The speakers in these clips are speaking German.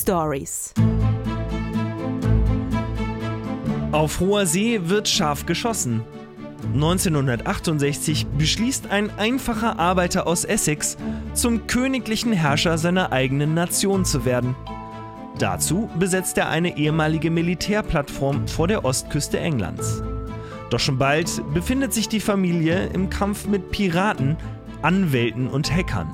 Stories. Auf hoher See wird scharf geschossen. 1968 beschließt ein einfacher Arbeiter aus Essex, zum königlichen Herrscher seiner eigenen Nation zu werden. Dazu besetzt er eine ehemalige Militärplattform vor der Ostküste Englands. Doch schon bald befindet sich die Familie im Kampf mit Piraten, Anwälten und Hackern.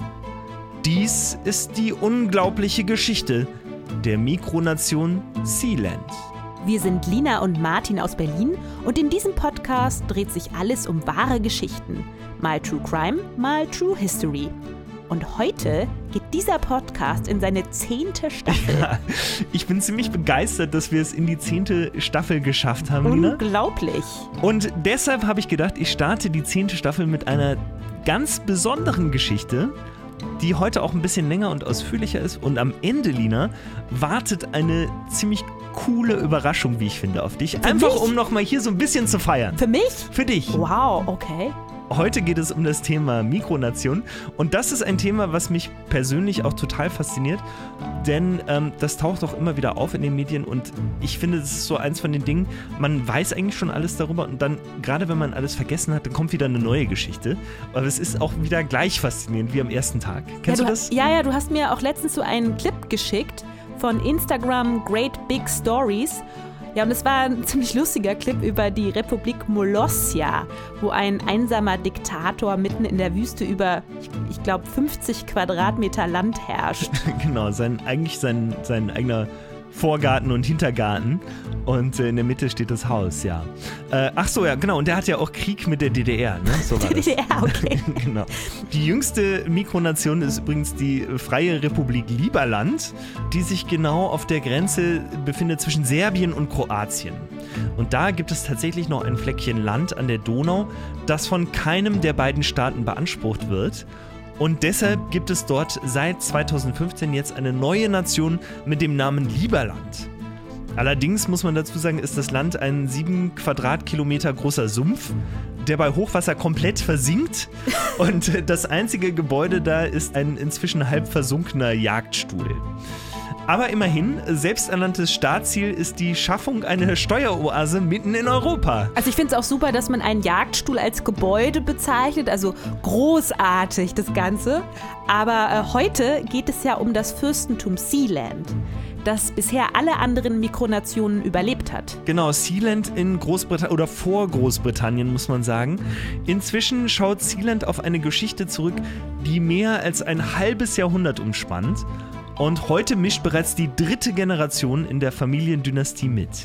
Dies ist die unglaubliche Geschichte der Mikronation Sealand. Wir sind Lina und Martin aus Berlin und in diesem Podcast dreht sich alles um wahre Geschichten. Mal True Crime, mal True History. Und heute geht dieser Podcast in seine 10. Staffel. Ja, ich bin ziemlich begeistert, dass wir es in die 10. Staffel geschafft haben, Lina. Unglaublich. Und deshalb habe ich gedacht, ich starte die 10. Staffel mit einer ganz besonderen Geschichte, die heute auch ein bisschen länger und ausführlicher ist. Und am Ende, Lina, wartet eine ziemlich coole Überraschung, wie ich finde, auf dich. Einfach, um nochmal hier so ein bisschen zu feiern. Für mich? Für dich. Wow, okay. Heute geht es um das Thema Mikronation und das ist ein Thema, was mich persönlich auch total fasziniert, denn das taucht auch immer wieder auf in den Medien und ich finde, das ist so eins von den Dingen, man weiß eigentlich schon alles darüber und dann, gerade wenn man alles vergessen hat, dann kommt wieder eine neue Geschichte, aber es ist auch wieder gleich faszinierend wie am ersten Tag. Kennst du das? Ja, du hast mir auch letztens so einen Clip geschickt von Instagram Great Big Stories. Ja, und es war ein ziemlich lustiger Clip über die Republik Molossia, wo ein einsamer Diktator mitten in der Wüste über, ich glaube, 50 Quadratmeter Land herrscht. Genau, sein eigener Vorgarten und Hintergarten und in der Mitte steht das Haus, ja. Ach so, ja, genau, und der hat ja auch Krieg mit der DDR, ne? So war die DDR, okay. Genau. Die jüngste Mikronation ist übrigens die Freie Republik Liberland, die sich genau auf der Grenze befindet zwischen Serbien und Kroatien. Und da gibt es tatsächlich noch ein Fleckchen Land an der Donau, das von keinem der beiden Staaten beansprucht wird. Und deshalb gibt es dort seit 2015 jetzt eine neue Nation mit dem Namen Liberland. Allerdings muss man dazu sagen, ist das Land ein 7 Quadratkilometer großer Sumpf, der bei Hochwasser komplett versinkt. Und das einzige Gebäude da ist ein inzwischen halb versunkener Jagdstuhl. Aber immerhin, selbsternanntes Startziel ist die Schaffung einer Steueroase mitten in Europa. Also ich finde es auch super, dass man einen Jagdstuhl als Gebäude bezeichnet, also großartig das Ganze. Aber heute geht es ja um das Fürstentum Sealand, das bisher alle anderen Mikronationen überlebt hat. Genau, Sealand in Großbritannien oder vor Großbritannien, muss man sagen. Inzwischen schaut Sealand auf eine Geschichte zurück, die mehr als ein halbes Jahrhundert umspannt. Und heute mischt bereits die 3. Generation in der Familiendynastie mit.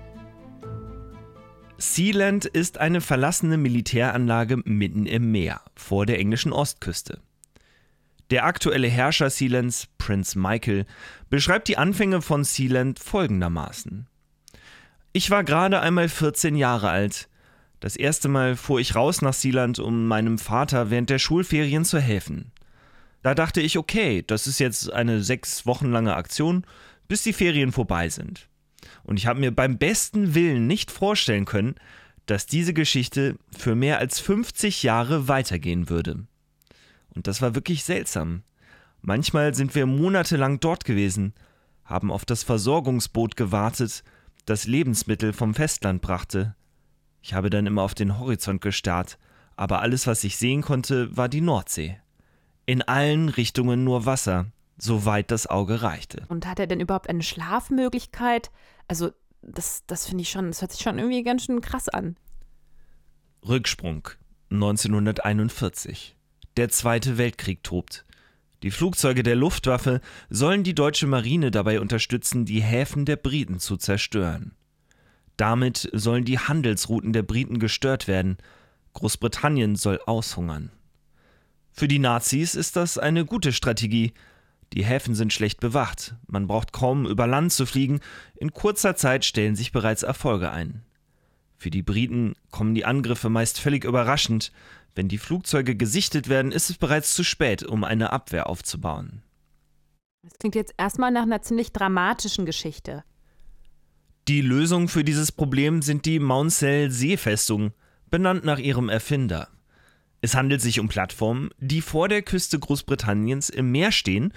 Sealand ist eine verlassene Militäranlage mitten im Meer, vor der englischen Ostküste. Der aktuelle Herrscher Sealands, Prinz Michael, beschreibt die Anfänge von Sealand folgendermaßen. Ich war gerade einmal 14 Jahre alt. Das erste Mal fuhr ich raus nach Sealand, um meinem Vater während der Schulferien zu helfen. Da dachte ich, okay, das ist jetzt eine 6 Wochen lange Aktion, bis die Ferien vorbei sind. Und ich habe mir beim besten Willen nicht vorstellen können, dass diese Geschichte für mehr als 50 Jahre weitergehen würde. Und das war wirklich seltsam. Manchmal sind wir monatelang dort gewesen, haben auf das Versorgungsboot gewartet, das Lebensmittel vom Festland brachte. Ich habe dann immer auf den Horizont gestarrt, aber alles, was ich sehen konnte, war die Nordsee. In allen Richtungen nur Wasser, soweit das Auge reichte. Und hat er denn überhaupt eine Schlafmöglichkeit? Also, das finde ich schon, das hört sich schon irgendwie ganz schön krass an. Rücksprung, 1941. Der Zweite Weltkrieg tobt. Die Flugzeuge der Luftwaffe sollen die deutsche Marine dabei unterstützen, die Häfen der Briten zu zerstören. Damit sollen die Handelsrouten der Briten gestört werden. Großbritannien soll aushungern. Für die Nazis ist das eine gute Strategie. Die Häfen sind schlecht bewacht, man braucht kaum über Land zu fliegen, in kurzer Zeit stellen sich bereits Erfolge ein. Für die Briten kommen die Angriffe meist völlig überraschend. Wenn die Flugzeuge gesichtet werden, ist es bereits zu spät, um eine Abwehr aufzubauen. Das klingt jetzt erstmal nach einer ziemlich dramatischen Geschichte. Die Lösung für dieses Problem sind die Maunsell-Seefestungen, benannt nach ihrem Erfinder. Es handelt sich um Plattformen, die vor der Küste Großbritanniens im Meer stehen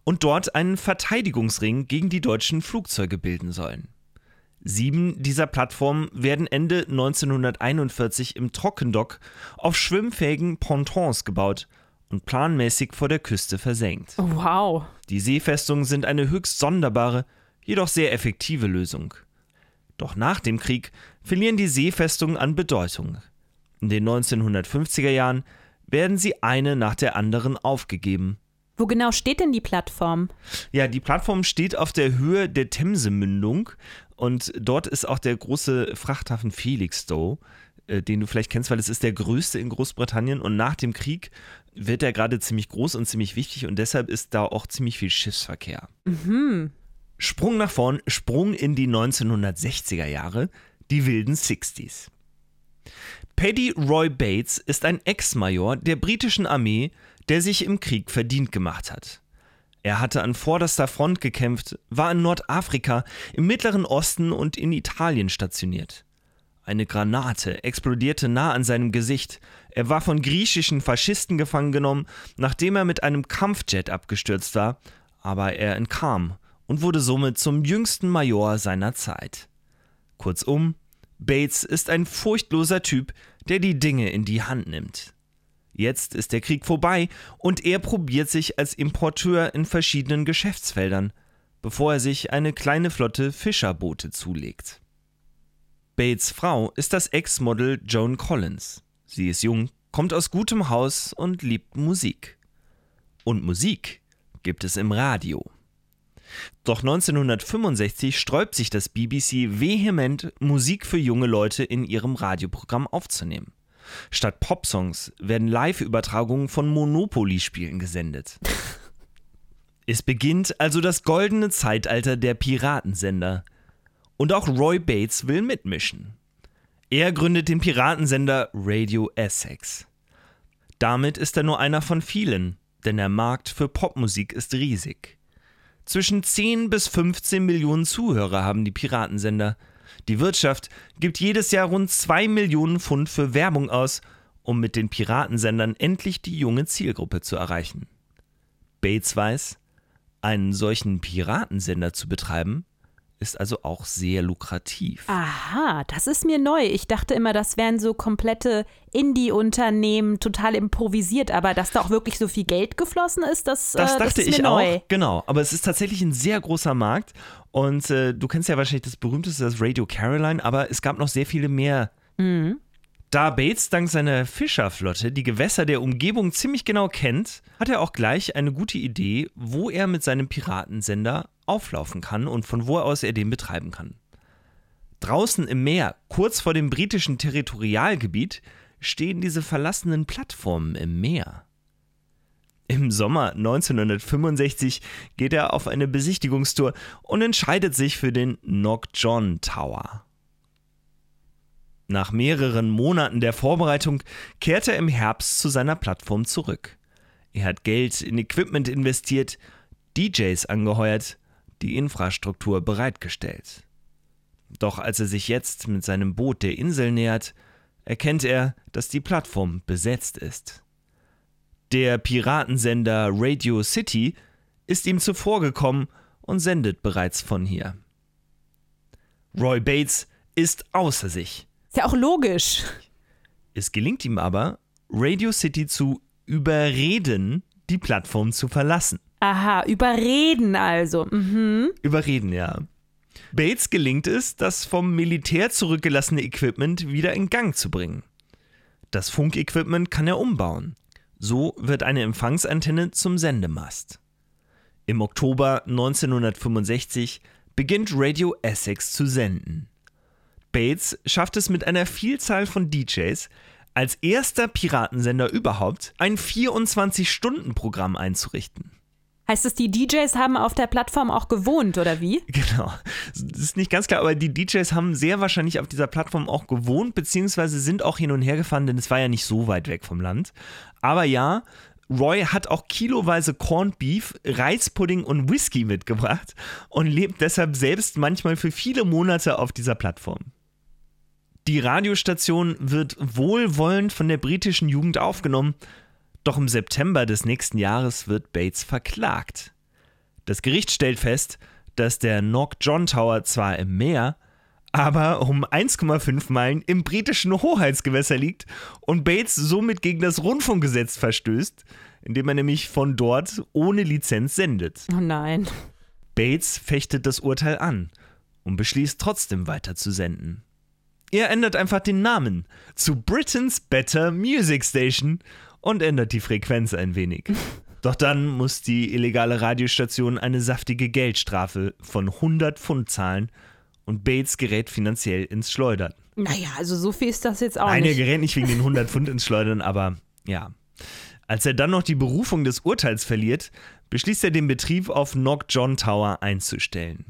und dort einen Verteidigungsring gegen die deutschen Flugzeuge bilden sollen. 7 dieser Plattformen werden Ende 1941 im Trockendock auf schwimmfähigen Pontons gebaut und planmäßig vor der Küste versenkt. Wow. Die Seefestungen sind eine höchst sonderbare, jedoch sehr effektive Lösung. Doch nach dem Krieg verlieren die Seefestungen an Bedeutung. In den 1950er Jahren werden sie eine nach der anderen aufgegeben. Wo genau steht denn die Plattform? Ja, die Plattform steht auf der Höhe der Themse-Mündung und dort ist auch der große Frachthafen Felixstowe, den du vielleicht kennst, weil es ist der größte in Großbritannien und nach dem Krieg wird er gerade ziemlich groß und ziemlich wichtig und deshalb ist da auch ziemlich viel Schiffsverkehr. Mhm. Sprung nach vorn, Sprung in die 1960er Jahre, die wilden 60s. Paddy Roy Bates ist ein Ex-Major der britischen Armee, der sich im Krieg verdient gemacht hat. Er hatte an vorderster Front gekämpft, war in Nordafrika, im Mittleren Osten und in Italien stationiert. Eine Granate explodierte nah an seinem Gesicht. Er war von griechischen Faschisten gefangen genommen, nachdem er mit einem Kampfjet abgestürzt war, aber er entkam und wurde somit zum jüngsten Major seiner Zeit. Kurzum, Bates ist ein furchtloser Typ, der die Dinge in die Hand nimmt. Jetzt ist der Krieg vorbei und er probiert sich als Importeur in verschiedenen Geschäftsfeldern, bevor er sich eine kleine Flotte Fischerboote zulegt. Bates' Frau ist das Ex-Model Joan Collins. Sie ist jung, kommt aus gutem Haus und liebt Musik. Und Musik gibt es im Radio. Doch 1965 sträubt sich das BBC vehement, Musik für junge Leute in ihrem Radioprogramm aufzunehmen. Statt Popsongs werden Live-Übertragungen von Monopoly-Spielen gesendet. Es beginnt also das goldene Zeitalter der Piratensender. Und auch Roy Bates will mitmischen. Er gründet den Piratensender Radio Essex. Damit ist er nur einer von vielen, denn der Markt für Popmusik ist riesig. Zwischen 10 bis 15 Millionen Zuhörer haben die Piratensender. Die Wirtschaft gibt jedes Jahr rund 2 Millionen Pfund für Werbung aus, um mit den Piratensendern endlich die junge Zielgruppe zu erreichen. Bates weiß, einen solchen Piratensender zu betreiben, ist also auch sehr lukrativ. Aha, das ist mir neu. Ich dachte immer, das wären so komplette Indie-Unternehmen, total improvisiert, aber dass da auch wirklich so viel Geld geflossen ist, das dachte ist mir ich neu. Auch, genau. Aber es ist tatsächlich ein sehr großer Markt und du kennst ja wahrscheinlich das berühmteste, das Radio Caroline, aber es gab noch sehr viele mehr. Mhm. Da Bates dank seiner Fischerflotte die Gewässer der Umgebung ziemlich genau kennt, hat er auch gleich eine gute Idee, wo er mit seinem Piratensender auflaufen kann und von wo aus er den betreiben kann. Draußen im Meer, kurz vor dem britischen Territorialgebiet, stehen diese verlassenen Plattformen im Meer. Im Sommer 1965 geht er auf eine Besichtigungstour und entscheidet sich für den Knock John Tower. Nach mehreren Monaten der Vorbereitung kehrt er im Herbst zu seiner Plattform zurück. Er hat Geld in Equipment investiert, DJs angeheuert, die Infrastruktur bereitgestellt. Doch als er sich jetzt mit seinem Boot der Insel nähert, erkennt er, dass die Plattform besetzt ist. Der Piratensender Radio City ist ihm zuvorgekommen und sendet bereits von hier. Roy Bates ist außer sich. Ist ja auch logisch. Es gelingt ihm aber, Radio City zu überreden, die Plattform zu verlassen. Aha, überreden also. Mhm. Überreden, ja. Bates gelingt es, das vom Militär zurückgelassene Equipment wieder in Gang zu bringen. Das Funkequipment kann er umbauen. So wird eine Empfangsantenne zum Sendemast. Im Oktober 1965 beginnt Radio Essex zu senden. Bates schafft es mit einer Vielzahl von DJs, als erster Piratensender überhaupt ein 24-Stunden-Programm einzurichten. Heißt es, die DJs haben auf der Plattform auch gewohnt, oder wie? Genau, das ist nicht ganz klar, aber die DJs haben sehr wahrscheinlich auf dieser Plattform auch gewohnt, beziehungsweise sind auch hin und her gefahren, denn es war ja nicht so weit weg vom Land. Aber ja, Roy hat auch kiloweise Corned Beef, Reispudding und Whisky mitgebracht und lebt deshalb selbst manchmal für viele Monate auf dieser Plattform. Die Radiostation wird wohlwollend von der britischen Jugend aufgenommen, doch im September des nächsten Jahres wird Bates verklagt. Das Gericht stellt fest, dass der Knock John Tower zwar im Meer, aber um 1,5 Meilen im britischen Hoheitsgewässer liegt und Bates somit gegen das Rundfunkgesetz verstößt, indem er nämlich von dort ohne Lizenz sendet. Oh nein. Bates fechtet das Urteil an und beschließt trotzdem weiter zu senden. Er ändert einfach den Namen zu Britain's Better Music Station und ändert die Frequenz ein wenig. Doch dann muss die illegale Radiostation eine saftige Geldstrafe von 100 Pfund zahlen und Bates gerät finanziell ins Schleudern. Naja, also so viel ist das jetzt auch Nein, nicht. er gerät nicht wegen den 100 Pfund ins Schleudern, aber ja. Als er dann noch die Berufung des Urteils verliert, beschließt er, den Betrieb auf Knock John Tower einzustellen.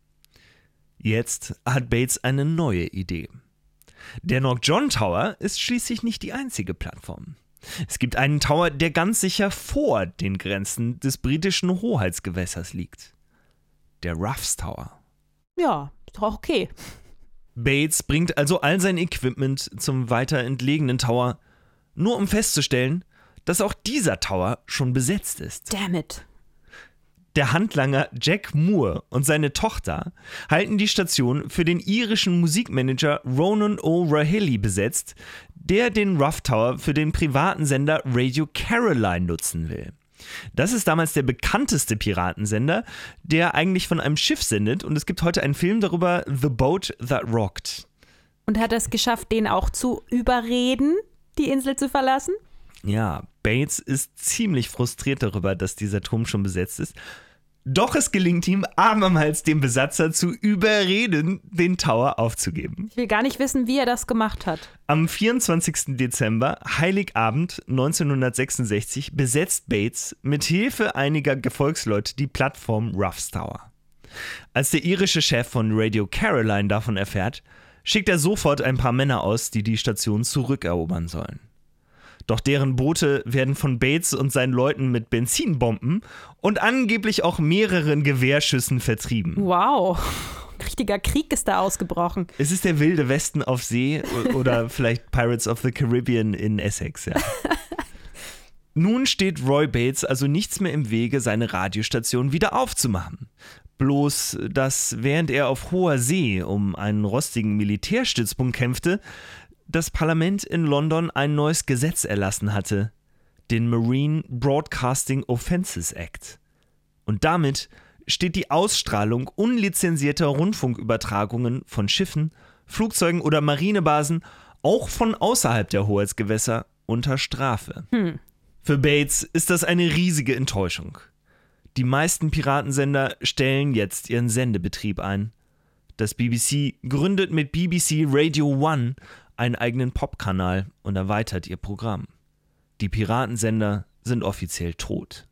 Jetzt hat Bates eine neue Idee. Der Knock John Tower ist schließlich nicht die einzige Plattform. Es gibt einen Tower, der ganz sicher vor den Grenzen des britischen Hoheitsgewässers liegt. Der Ruffs Tower. Ja, ist doch okay. Bates bringt also all sein Equipment zum weiter entlegenen Tower, nur um festzustellen, dass auch dieser Tower schon besetzt ist. Damn it. Der Handlanger Jack Moore und seine Tochter halten die Station für den irischen Musikmanager Ronan O'Rahilly besetzt, der den Ruff Tower für den privaten Sender Radio Caroline nutzen will. Das ist damals der bekannteste Piratensender, der eigentlich von einem Schiff sendet, und es gibt heute einen Film darüber, The Boat That Rocked. Und hat er es geschafft, den auch zu überreden, die Insel zu verlassen? Ja, Bates ist ziemlich frustriert darüber, dass dieser Turm schon besetzt ist. Doch es gelingt ihm abermals, den Besatzer zu überreden, den Tower aufzugeben. Ich will gar nicht wissen, wie er das gemacht hat. Am 24. Dezember, Heiligabend 1966, besetzt Bates mit Hilfe einiger Gefolgsleute die Plattform Ruffs Tower. Als der irische Chef von Radio Caroline davon erfährt, schickt er sofort ein paar Männer aus, die die Station zurückerobern sollen. Doch deren Boote werden von Bates und seinen Leuten mit Benzinbomben und angeblich auch mehreren Gewehrschüssen vertrieben. Wow, richtiger Krieg ist da ausgebrochen. Es ist der wilde Westen auf See oder vielleicht Pirates of the Caribbean in Essex, ja. Nun steht Roy Bates also nichts mehr im Wege, seine Radiostation wieder aufzumachen. Bloß, dass während er auf hoher See um einen rostigen Militärstützpunkt kämpfte, das Parlament in London ein neues Gesetz erlassen hatte, den Marine Broadcasting Offences Act. Und damit steht die Ausstrahlung unlizenzierter Rundfunkübertragungen von Schiffen, Flugzeugen oder Marinebasen auch von außerhalb der Hoheitsgewässer unter Strafe. Für Bates ist das eine riesige Enttäuschung. Die meisten Piratensender stellen jetzt ihren Sendebetrieb ein. Das BBC gründet mit BBC Radio One einen eigenen Popkanal und erweitert ihr Programm. Die Piratensender sind offiziell tot.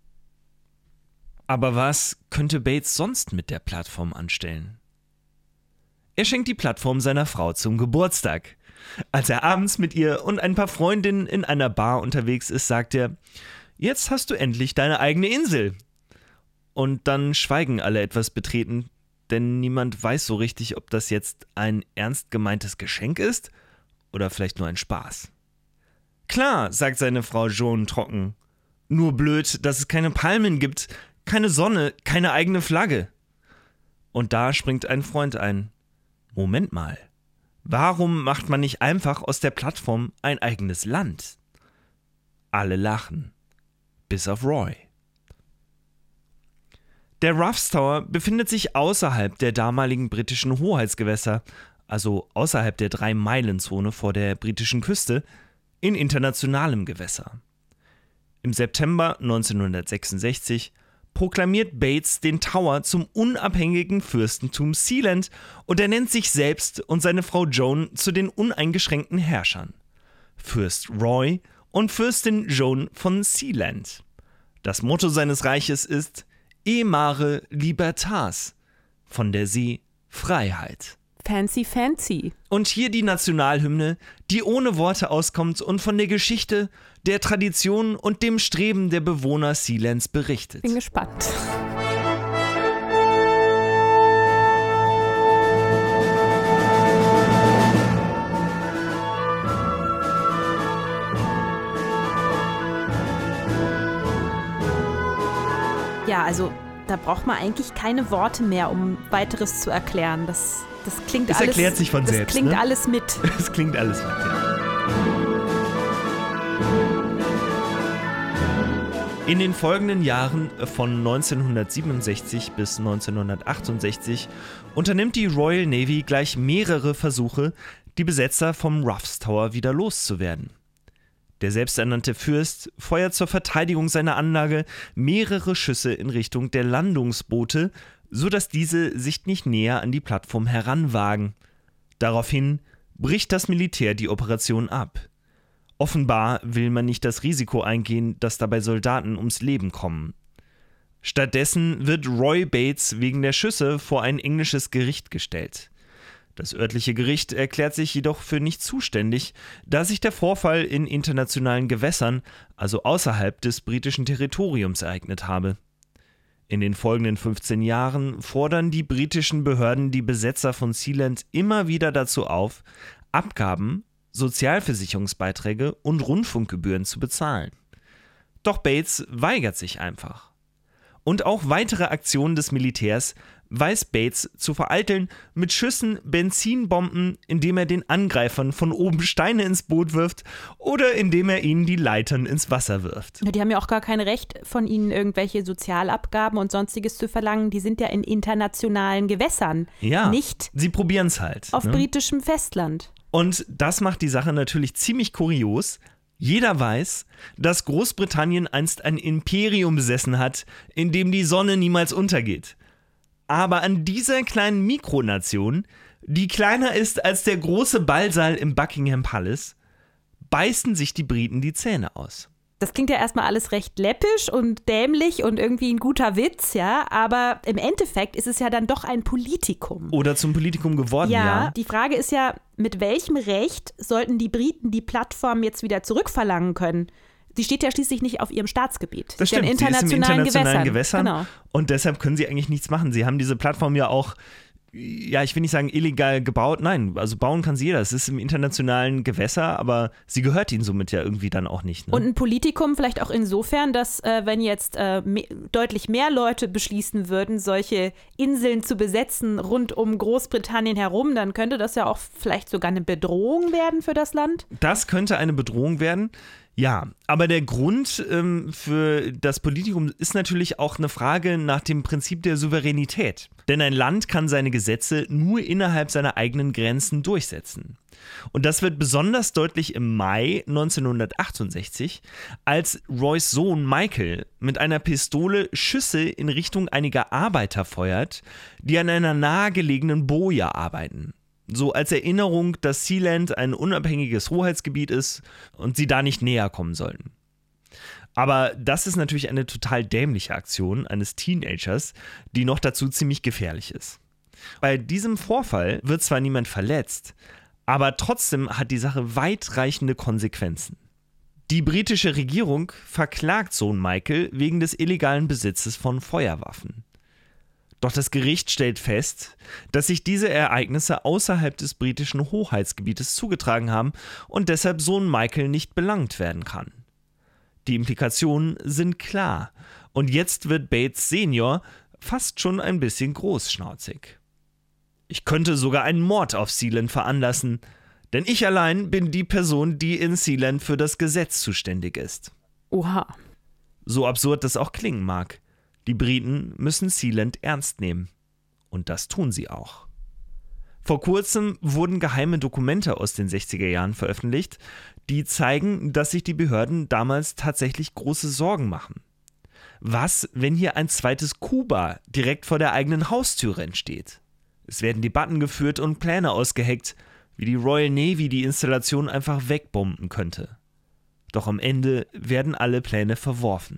Aber was könnte Bates sonst mit der Plattform anstellen? Er schenkt die Plattform seiner Frau zum Geburtstag. Als er abends mit ihr und ein paar Freundinnen in einer Bar unterwegs ist, sagt er: Jetzt hast du endlich deine eigene Insel. Und dann schweigen alle etwas betreten, denn niemand weiß so richtig, ob das jetzt ein ernst gemeintes Geschenk ist oder vielleicht nur ein Spaß. Klar, sagt seine Frau Joan trocken. Nur blöd, dass es keine Palmen gibt, keine Sonne, keine eigene Flagge. Und da springt ein Freund ein. Moment mal, warum macht man nicht einfach aus der Plattform ein eigenes Land? Alle lachen, bis auf Roy. Der Ruffs Tower befindet sich außerhalb der damaligen britischen Hoheitsgewässer, also außerhalb der 3-Meilen-Zone vor der britischen Küste, in internationalem Gewässer. Im September 1966 proklamiert Bates den Tower zum unabhängigen Fürstentum Sealand und er nennt sich selbst und seine Frau Joan zu den uneingeschränkten Herrschern. Fürst Roy und Fürstin Joan von Sealand. Das Motto seines Reiches ist E mare libertas, von der See Freiheit. Fancy, fancy. Und hier die Nationalhymne, die ohne Worte auskommt und von der Geschichte, der Tradition und dem Streben der Bewohner Sealands berichtet. Bin gespannt. Ja, also Da braucht man eigentlich keine Worte mehr, um weiteres zu erklären. Das klingt alles. Es erklärt sich von selbst. Das klingt alles mit. Es klingt alles mit, ja. In den folgenden Jahren von 1967 bis 1968 unternimmt die Royal Navy gleich mehrere Versuche, die Besetzer vom Ruffs Tower wieder loszuwerden. Der selbsternannte Fürst feuert zur Verteidigung seiner Anlage mehrere Schüsse in Richtung der Landungsboote, sodass diese sich nicht näher an die Plattform heranwagen. Daraufhin bricht das Militär die Operation ab. Offenbar will man nicht das Risiko eingehen, dass dabei Soldaten ums Leben kommen. Stattdessen wird Roy Bates wegen der Schüsse vor ein englisches Gericht gestellt. Das örtliche Gericht erklärt sich jedoch für nicht zuständig, da sich der Vorfall in internationalen Gewässern, also außerhalb des britischen Territoriums, ereignet habe. In den folgenden 15 Jahren fordern die britischen Behörden die Besetzer von Sealand immer wieder dazu auf, Abgaben, Sozialversicherungsbeiträge und Rundfunkgebühren zu bezahlen. Doch Bates weigert sich einfach. Und auch weitere Aktionen des Militärs weiß Bates zu vereiteln mit Schüssen, Benzinbomben, indem er den Angreifern von oben Steine ins Boot wirft oder indem er ihnen die Leitern ins Wasser wirft. Die haben ja auch gar kein Recht, von ihnen irgendwelche Sozialabgaben und Sonstiges zu verlangen. Die sind ja in internationalen Gewässern, nicht sie probieren es halt, auf britischem Festland. Und das macht die Sache natürlich ziemlich kurios. Jeder weiß, dass Großbritannien einst ein Imperium besessen hat, in dem die Sonne niemals untergeht. Aber an dieser kleinen Mikronation, die kleiner ist als der große Ballsaal im Buckingham Palace, beißen sich die Briten die Zähne aus. Das klingt ja erstmal alles recht läppisch und dämlich und irgendwie ein guter Witz, ja, aber im Endeffekt ist es ja dann doch ein Politikum. Oder zum Politikum geworden, ja. Ja, die Frage ist ja, mit welchem Recht sollten die Briten die Plattform jetzt wieder zurückverlangen können? Sie steht ja schließlich nicht auf ihrem Staatsgebiet. Das stimmt, sie ist im internationalen Gewässern. Genau. Und deshalb können sie eigentlich nichts machen. Sie haben diese Plattform ja auch, ich will nicht sagen illegal gebaut, nein, also bauen kann sie jeder. Es ist im internationalen Gewässer, aber sie gehört ihnen somit ja irgendwie dann auch nicht. Ne? Und ein Politikum vielleicht auch insofern, dass wenn jetzt deutlich mehr Leute beschließen würden, solche Inseln zu besetzen rund um Großbritannien herum, dann könnte das ja auch vielleicht sogar eine Bedrohung werden für das Land. Das könnte eine Bedrohung werden. Ja, aber der Grund für das Politikum ist natürlich auch eine Frage nach dem Prinzip der Souveränität. Denn ein Land kann seine Gesetze nur innerhalb seiner eigenen Grenzen durchsetzen. Und das wird besonders deutlich im Mai 1968, als Roys Sohn Michael mit einer Pistole Schüsse in Richtung einiger Arbeiter feuert, die an einer nahegelegenen Boje arbeiten. So als Erinnerung, dass Sealand ein unabhängiges Hoheitsgebiet ist und sie da nicht näher kommen sollten. Aber das ist natürlich eine total dämliche Aktion eines Teenagers, die noch dazu ziemlich gefährlich ist. Bei diesem Vorfall wird zwar niemand verletzt, aber trotzdem hat die Sache weitreichende Konsequenzen. Die britische Regierung verklagt Sohn Michael wegen des illegalen Besitzes von Feuerwaffen. Doch das Gericht stellt fest, dass sich diese Ereignisse außerhalb des britischen Hoheitsgebietes zugetragen haben und deshalb Sohn Michael nicht belangt werden kann. Die Implikationen sind klar und jetzt wird Bates Senior fast schon ein bisschen großschnauzig. Ich könnte sogar einen Mord auf Sealand veranlassen, denn ich allein bin die Person, die in Sealand für das Gesetz zuständig ist. Oha. So absurd das auch klingen mag. Die Briten müssen Sealand ernst nehmen. Und das tun sie auch. Vor kurzem wurden geheime Dokumente aus den 60er Jahren veröffentlicht, die zeigen, dass sich die Behörden damals tatsächlich große Sorgen machen. Was, wenn hier ein zweites Kuba direkt vor der eigenen Haustüre entsteht? Es werden Debatten geführt und Pläne ausgeheckt, wie die Royal Navy die Installation einfach wegbomben könnte. Doch am Ende werden alle Pläne verworfen.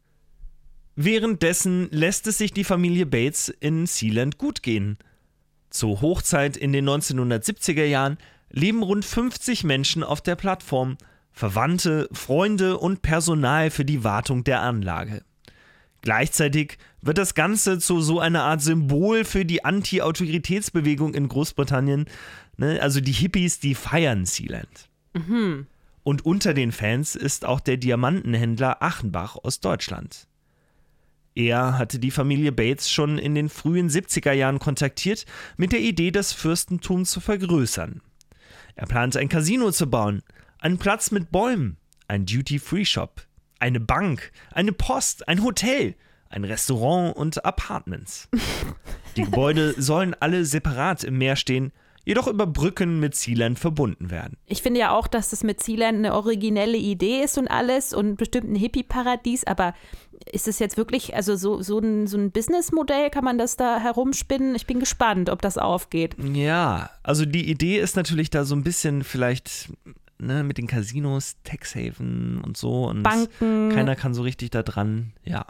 Währenddessen lässt es sich die Familie Bates in Sealand gut gehen. Zur Hochzeit in den 1970er Jahren leben rund 50 Menschen auf der Plattform, Verwandte, Freunde und Personal für die Wartung der Anlage. Gleichzeitig wird das Ganze zu so einer Art Symbol für die Anti-Autoritätsbewegung in Großbritannien. Also die Hippies, die feiern Sealand. Mhm. Und unter den Fans ist auch der Diamantenhändler Achenbach aus Deutschland. Er hatte die Familie Bates schon in den frühen 70er Jahren kontaktiert, mit der Idee, das Fürstentum zu vergrößern. Er plante ein Casino zu bauen, einen Platz mit Bäumen, ein Duty-Free-Shop, eine Bank, eine Post, ein Hotel, ein Restaurant und Apartments. Die Gebäude sollen alle separat im Meer stehen, jedoch über Brücken mit Sealand verbunden werden. Ich finde ja auch, dass das mit Sealand eine originelle Idee ist und alles und bestimmt ein Hippie-Paradies, aber ist es jetzt wirklich, also so ein Businessmodell, kann man das da herumspinnen? Ich bin gespannt, ob das aufgeht. Ja, also die Idee ist natürlich da so ein bisschen vielleicht mit den Casinos, Taxhaven und so und Banken. Keiner kann so richtig da dran, ja.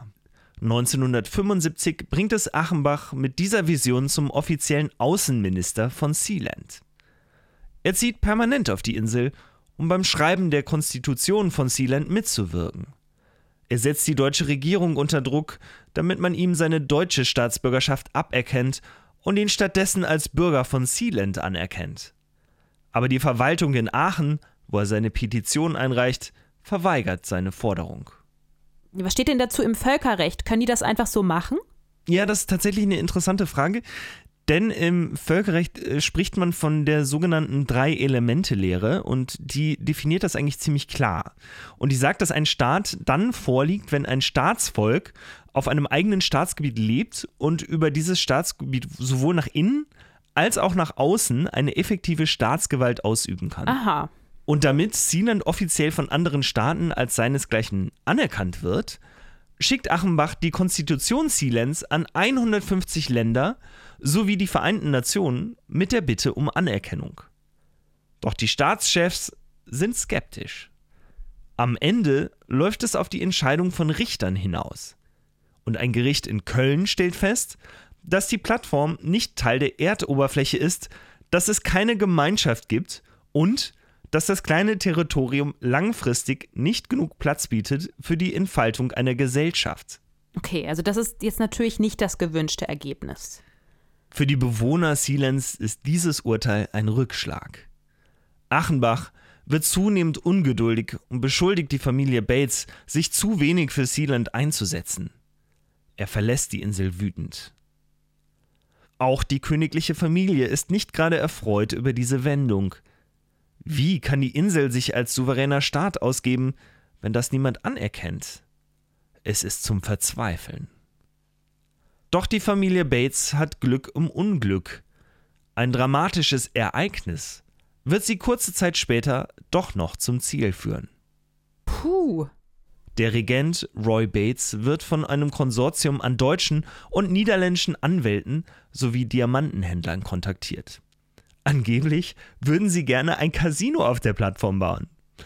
1975 bringt es Achenbach mit dieser Vision zum offiziellen Außenminister von Sealand. Er zieht permanent auf die Insel, um beim Schreiben der Konstitution von Sealand mitzuwirken. Er setzt die deutsche Regierung unter Druck, damit man ihm seine deutsche Staatsbürgerschaft aberkennt und ihn stattdessen als Bürger von Sealand anerkennt. Aber die Verwaltung in Aachen, wo er seine Petition einreicht, verweigert seine Forderung. Was steht denn dazu im Völkerrecht? Können die das einfach so machen? Ja, das ist tatsächlich eine interessante Frage, denn im Völkerrecht spricht man von der sogenannten Drei-Elemente-Lehre und die definiert das eigentlich ziemlich klar. Und die sagt, dass ein Staat dann vorliegt, wenn ein Staatsvolk auf einem eigenen Staatsgebiet lebt und über dieses Staatsgebiet sowohl nach innen als auch nach außen eine effektive Staatsgewalt ausüben kann. Aha. Und damit Sealand offiziell von anderen Staaten als seinesgleichen anerkannt wird, schickt Achenbach die Konstitution Sealands an 150 Länder sowie die Vereinten Nationen mit der Bitte um Anerkennung. Doch die Staatschefs sind skeptisch. Am Ende läuft es auf die Entscheidung von Richtern hinaus. Und ein Gericht in Köln stellt fest, dass die Plattform nicht Teil der Erdoberfläche ist, dass es keine Gemeinschaft gibt und dass das kleine Territorium langfristig nicht genug Platz bietet für die Entfaltung einer Gesellschaft. Okay, also das ist jetzt natürlich nicht das gewünschte Ergebnis. Für die Bewohner Sealands ist dieses Urteil ein Rückschlag. Achenbach wird zunehmend ungeduldig und beschuldigt die Familie Bates, sich zu wenig für Sealand einzusetzen. Er verlässt die Insel wütend. Auch die königliche Familie ist nicht gerade erfreut über diese Wendung. Wie kann die Insel sich als souveräner Staat ausgeben, wenn das niemand anerkennt? Es ist zum Verzweifeln. Doch die Familie Bates hat Glück im Unglück. Ein dramatisches Ereignis wird sie kurze Zeit später doch noch zum Ziel führen. Puh. Der Regent Roy Bates wird von einem Konsortium an deutschen und niederländischen Anwälten sowie Diamantenhändlern kontaktiert. Angeblich würden sie gerne ein Casino auf der Plattform bauen.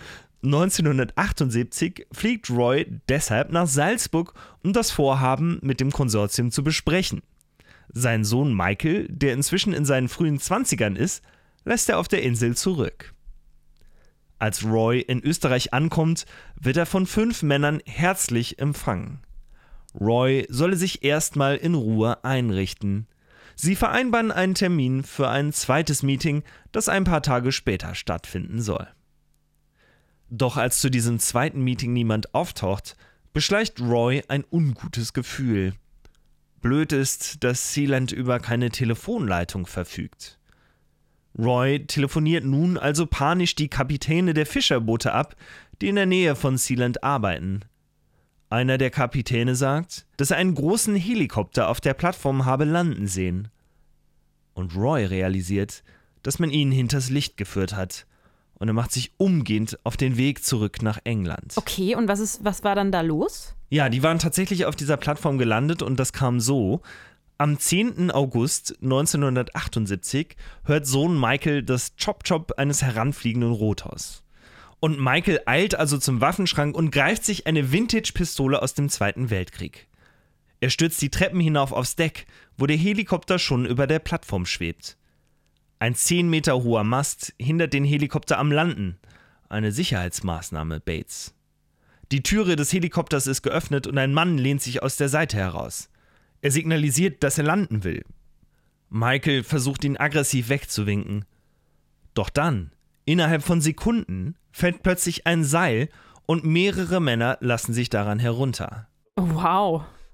1978 fliegt Roy deshalb nach Salzburg, um das Vorhaben mit dem Konsortium zu besprechen. Sein Sohn Michael, der inzwischen in seinen frühen 20ern ist, lässt er auf der Insel zurück. Als Roy in Österreich ankommt, wird er von 5 Männern herzlich empfangen. Roy solle sich erstmal in Ruhe einrichten. Sie vereinbaren einen Termin für ein zweites Meeting, das ein paar Tage später stattfinden soll. Doch als zu diesem zweiten Meeting niemand auftaucht, beschleicht Roy ein ungutes Gefühl. Blöd ist, dass Sealand über keine Telefonleitung verfügt. Roy telefoniert nun also panisch die Kapitäne der Fischerboote ab, die in der Nähe von Sealand arbeiten. Einer der Kapitäne sagt, dass er einen großen Helikopter auf der Plattform habe landen sehen. Und Roy realisiert, dass man ihn hinters Licht geführt hat. Und er macht sich umgehend auf den Weg zurück nach England. Okay, und was war dann da los? Ja, die waren tatsächlich auf dieser Plattform gelandet und das kam so. Am 10. August 1978 hört Sohn Michael das Chop-Chop eines heranfliegenden Rotors. Und Michael eilt also zum Waffenschrank und greift sich eine Vintage-Pistole aus dem Zweiten Weltkrieg. Er stürzt die Treppen hinauf aufs Deck, wo der Helikopter schon über der Plattform schwebt. Ein 10 Meter hoher Mast hindert den Helikopter am Landen. Eine Sicherheitsmaßnahme Bates. Die Türe des Helikopters ist geöffnet und ein Mann lehnt sich aus der Seite heraus. Er signalisiert, dass er landen will. Michael versucht ihn aggressiv wegzuwinken. Doch dann, innerhalb von Sekunden, fällt plötzlich ein Seil und mehrere Männer lassen sich daran herunter. Wow.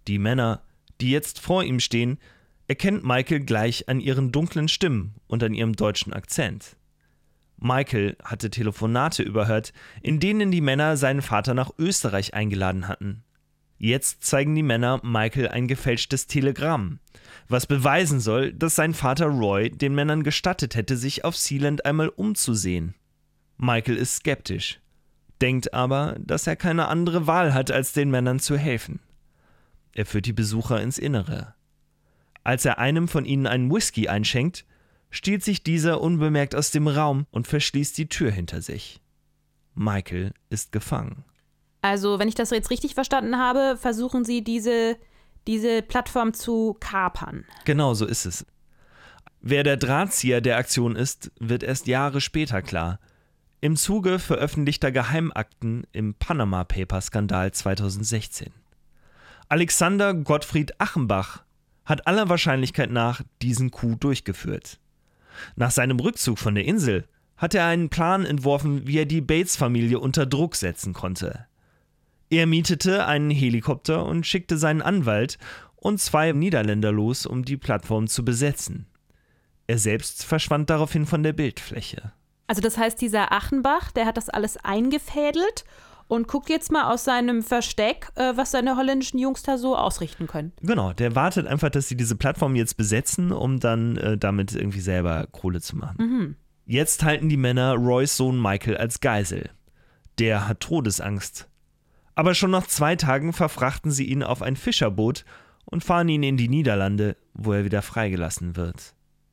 Die Männer, die jetzt vor ihm stehen, erkennt Michael gleich an ihren dunklen Stimmen und an ihrem deutschen Akzent. Michael hatte Telefonate überhört, in denen die Männer seinen Vater nach Österreich eingeladen hatten. Jetzt zeigen die Männer Michael ein gefälschtes Telegramm, was beweisen soll, dass sein Vater Roy den Männern gestattet hätte, sich auf Sealand einmal umzusehen. Michael ist skeptisch, denkt aber, dass er keine andere Wahl hat, als den Männern zu helfen. Er führt die Besucher ins Innere. Als er einem von ihnen einen Whisky einschenkt, stiehlt sich dieser unbemerkt aus dem Raum und verschließt die Tür hinter sich. Michael ist gefangen. Also, wenn ich das jetzt richtig verstanden habe, versuchen sie diese Plattform zu kapern. Genau so ist es. Wer der Drahtzieher der Aktion ist, wird erst Jahre später klar. Im Zuge veröffentlichter Geheimakten im Panama-Papers-Skandal 2016. Alexander Gottfried Achenbach hat aller Wahrscheinlichkeit nach diesen Coup durchgeführt. Nach seinem Rückzug von der Insel hat er einen Plan entworfen, wie er die Bates-Familie unter Druck setzen konnte. Er mietete einen Helikopter und schickte seinen Anwalt und 2 Niederländer los, um die Plattform zu besetzen. Er selbst verschwand daraufhin von der Bildfläche. Also das heißt, dieser Achenbach, der hat das alles eingefädelt und guckt jetzt mal aus seinem Versteck, was seine holländischen Jungs da so ausrichten können. Genau, der wartet einfach, dass sie diese Plattform jetzt besetzen, um dann damit irgendwie selber Kohle zu machen. Mhm. Jetzt halten die Männer Roys Sohn Michael als Geisel. Der hat Todesangst. Aber schon nach 2 Tagen verfrachten sie ihn auf ein Fischerboot und fahren ihn in die Niederlande, wo er wieder freigelassen wird.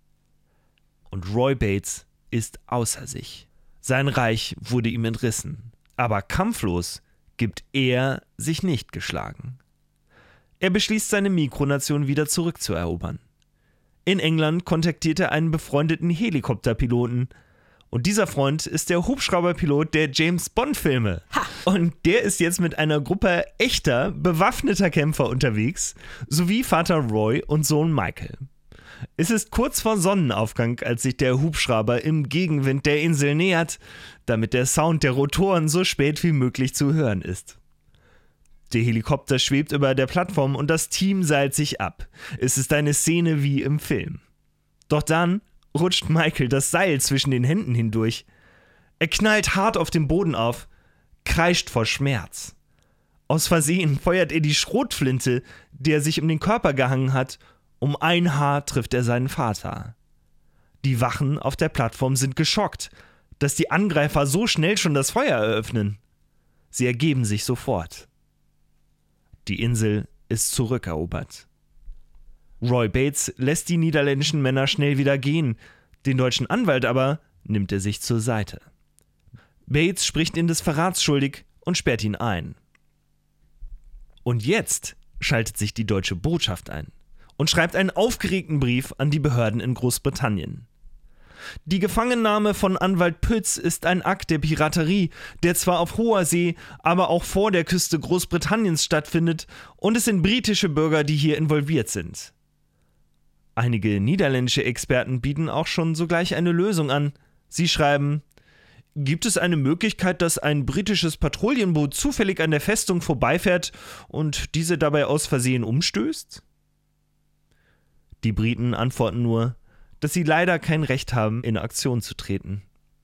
Und Roy Bates ist außer sich. Sein Reich wurde ihm entrissen. Aber kampflos gibt er sich nicht geschlagen. Er beschließt, seine Mikronation wieder zurückzuerobern. In England kontaktiert er einen befreundeten Helikopterpiloten. Und dieser Freund ist der Hubschrauberpilot der James-Bond-Filme. Und der ist jetzt mit einer Gruppe echter, bewaffneter Kämpfer unterwegs, sowie Vater Roy und Sohn Michael. Es ist kurz vor Sonnenaufgang, als sich der Hubschrauber im Gegenwind der Insel nähert, damit der Sound der Rotoren so spät wie möglich zu hören ist. Der Helikopter schwebt über der Plattform und das Team seilt sich ab. Es ist eine Szene wie im Film. Doch dann rutscht Michael das Seil zwischen den Händen hindurch. Er knallt hart auf den Boden auf, kreischt vor Schmerz. Aus Versehen feuert er die Schrotflinte, die er sich um den Körper gehangen hat. Um ein Haar trifft er seinen Vater. Die Wachen auf der Plattform sind geschockt, dass die Angreifer so schnell schon das Feuer eröffnen. Sie ergeben sich sofort. Die Insel ist zurückerobert. Roy Bates lässt die niederländischen Männer schnell wieder gehen, den deutschen Anwalt aber nimmt er sich zur Seite. Bates spricht ihn des Verrats schuldig und sperrt ihn ein. Und jetzt schaltet sich die deutsche Botschaft ein und schreibt einen aufgeregten Brief an die Behörden in Großbritannien. Die Gefangennahme von Anwalt Pütz ist ein Akt der Piraterie, der zwar auf hoher See, aber auch vor der Küste Großbritanniens stattfindet, und es sind britische Bürger, die hier involviert sind. Einige niederländische Experten bieten auch schon sogleich eine Lösung an. Sie schreiben: Gibt es eine Möglichkeit, dass ein britisches Patrouillenboot zufällig an der Festung vorbeifährt und diese dabei aus Versehen umstößt? Die Briten antworten nur, dass sie leider kein Recht haben, in Aktion zu treten.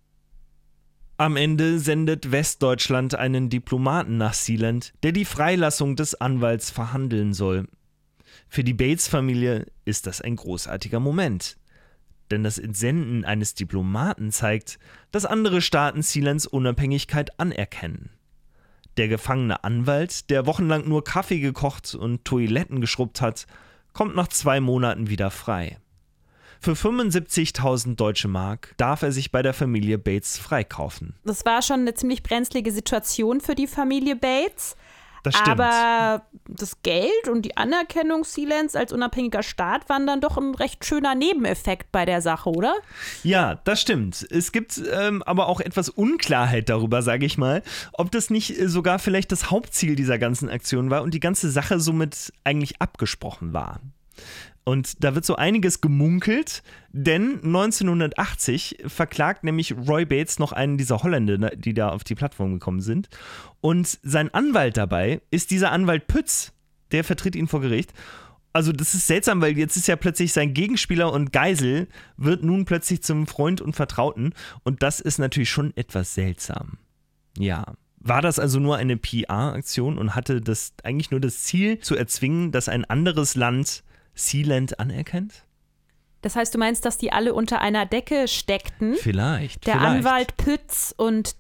Am Ende sendet Westdeutschland einen Diplomaten nach Sealand, der die Freilassung des Anwalts verhandeln soll. Für die Bates-Familie ist das ein großartiger Moment. Denn das Entsenden eines Diplomaten zeigt, dass andere Staaten Sealands Unabhängigkeit anerkennen. Der gefangene Anwalt, der wochenlang nur Kaffee gekocht und Toiletten geschrubbt hat, kommt nach 2 Monaten wieder frei. Für 75.000 deutsche Mark darf er sich bei der Familie Bates freikaufen. Das war schon eine ziemlich brenzlige Situation für die Familie Bates. Das stimmt. Aber das Geld und die Anerkennung Sealands als unabhängiger Staat waren dann doch ein recht schöner Nebeneffekt bei der Sache, oder? Ja, das stimmt. Es gibt aber auch etwas Unklarheit darüber, sage ich mal, ob das nicht sogar vielleicht das Hauptziel dieser ganzen Aktion war und die ganze Sache somit eigentlich abgesprochen war. Und da wird so einiges gemunkelt, denn 1980 verklagt nämlich Roy Bates noch einen dieser Holländer, die da auf die Plattform gekommen sind. Und sein Anwalt dabei ist dieser Anwalt Pütz, der vertritt ihn vor Gericht. Also das ist seltsam, weil jetzt ist ja plötzlich sein Gegenspieler und Geisel wird nun plötzlich zum Freund und Vertrauten. Und das ist natürlich schon etwas seltsam. Ja. War das also nur eine PR-Aktion und hatte das eigentlich nur das Ziel zu erzwingen, dass ein anderes Land Sealand anerkennt? Das heißt, du meinst, dass die alle unter einer Decke steckten? Vielleicht. Der Anwalt Pütz und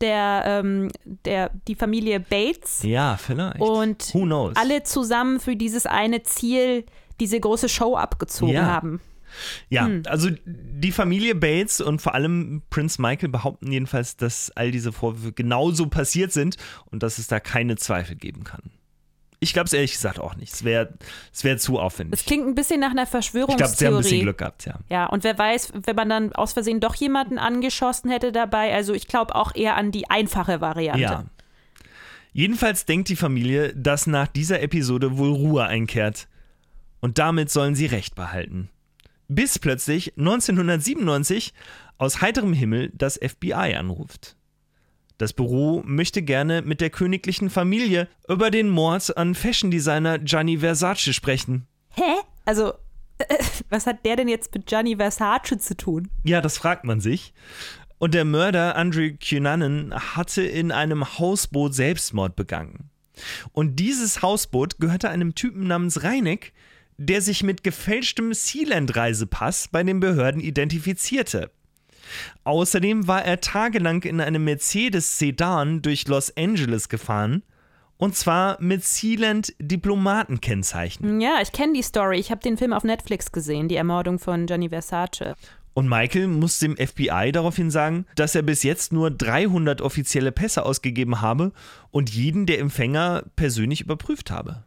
die Familie Bates. Ja, vielleicht. Und Who knows? alle zusammen für dieses eine Ziel diese große Show abgezogen haben. Ja, also die Familie Bates und vor allem Prince Michael behaupten jedenfalls, dass all diese Vorwürfe genauso passiert sind und dass es da keine Zweifel geben kann. Ich glaube es ehrlich gesagt auch nicht. Es wäre zu aufwendig. Es klingt ein bisschen nach einer Verschwörungstheorie. Ich glaube, sie haben ein bisschen Glück gehabt, ja. Ja, und wer weiß, wenn man dann aus Versehen doch jemanden angeschossen hätte dabei. Also ich glaube auch eher an die einfache Variante. Ja. Jedenfalls denkt die Familie, dass nach dieser Episode wohl Ruhe einkehrt. Und damit sollen sie Recht behalten. Bis plötzlich 1997 aus heiterem Himmel das FBI anruft. Das Büro möchte gerne mit der königlichen Familie über den Mord an Fashion-Designer Gianni Versace sprechen. Hä? Also, was hat der denn jetzt mit Gianni Versace zu tun? Ja, das fragt man sich. Und der Mörder Andrew Cunanan hatte in einem Hausboot Selbstmord begangen. Und dieses Hausboot gehörte einem Typen namens Reineck, der sich mit gefälschtem Sealand-Reisepass bei den Behörden identifizierte. Außerdem war er tagelang in einem Mercedes-Sedan durch Los Angeles gefahren, und zwar mit Sealand-Diplomatenkennzeichen. Ja, ich kenne die Story. Ich habe den Film auf Netflix gesehen, die Ermordung von Gianni Versace. Und Michael muss dem FBI daraufhin sagen, dass er bis jetzt nur 300 offizielle Pässe ausgegeben habe und jeden der Empfänger persönlich überprüft habe.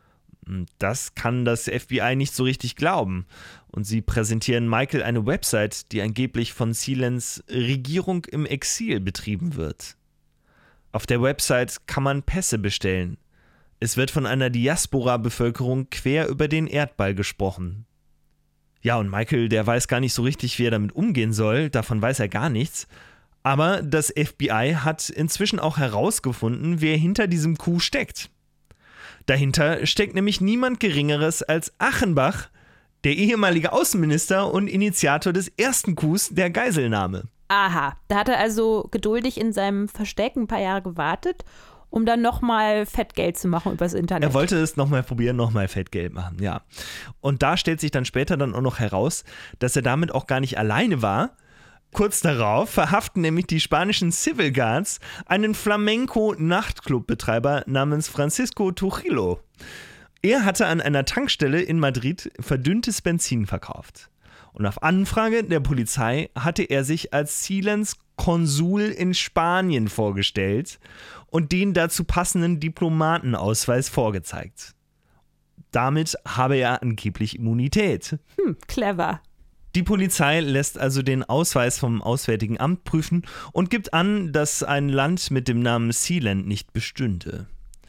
Das kann das FBI nicht so richtig glauben. Und sie präsentieren Michael eine Website, die angeblich von Sealands Regierung im Exil betrieben wird. Auf der Website kann man Pässe bestellen. Es wird von einer Diaspora-Bevölkerung quer über den Erdball gesprochen. Ja, und Michael, der weiß gar nicht so richtig, wie er damit umgehen soll. Davon weiß er gar nichts. Aber das FBI hat inzwischen auch herausgefunden, wer hinter diesem Coup steckt. Dahinter steckt nämlich niemand Geringeres als Achenbach, der ehemalige Außenminister und Initiator des ersten Coups der Geiselnahme. Aha, da hat er also geduldig in seinem Versteck ein paar Jahre gewartet, um dann nochmal Fettgeld zu machen übers Internet. Er wollte es nochmal probieren, nochmal Fettgeld machen, ja. Und da stellt sich dann später dann auch noch heraus, dass er damit auch gar nicht alleine war. Kurz darauf verhaften nämlich die spanischen Civil Guards einen Flamenco-Nachtclubbetreiber namens Francisco Trujillo. Er hatte an einer Tankstelle in Madrid verdünntes Benzin verkauft. Und auf Anfrage der Polizei hatte er sich als Sealands Konsul in Spanien vorgestellt und den dazu passenden Diplomatenausweis vorgezeigt. Damit habe er angeblich Immunität. Clever. Die Polizei lässt also den Ausweis vom Auswärtigen Amt prüfen und gibt an, dass ein Land mit dem Namen Sealand nicht bestünde.